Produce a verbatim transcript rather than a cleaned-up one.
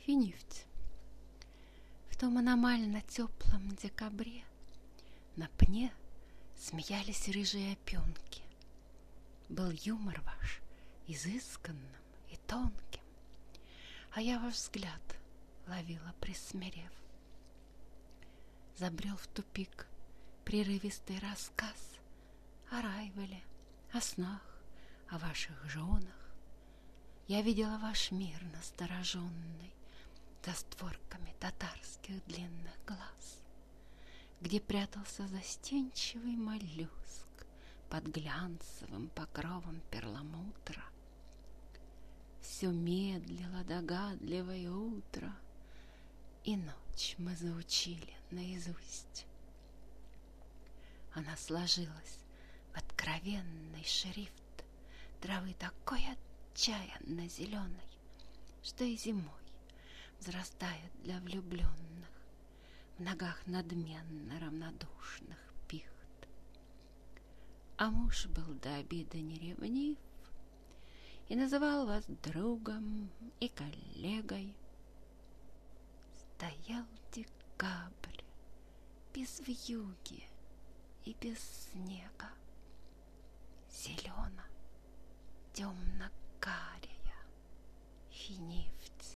Финифть. В том аномально теплом декабре на пне смеялись рыжие опенки. Был юмор ваш изысканным и тонким, а я ваш взгляд ловила, присмирев. Забрел в тупик прерывистый рассказ о Райвеле, о снах, о ваших женах. Я видела ваш мир настороженный за створками татарских длинных глаз, где прятался застенчивый моллюск под глянцевым покровом перламутра. Все медлило догадливое утро, и ночь мы заучили наизусть. Она сложилась в откровенный шрифт травы такой отчаянно зеленой, что и зимой взрастает для влюбленных в ногах надменно равнодушных пихт. А муж был до обиды не ревнив и называл вас другом и коллегой. Стоял декабрь без вьюги и без снега, зелено темно-кария Финифть.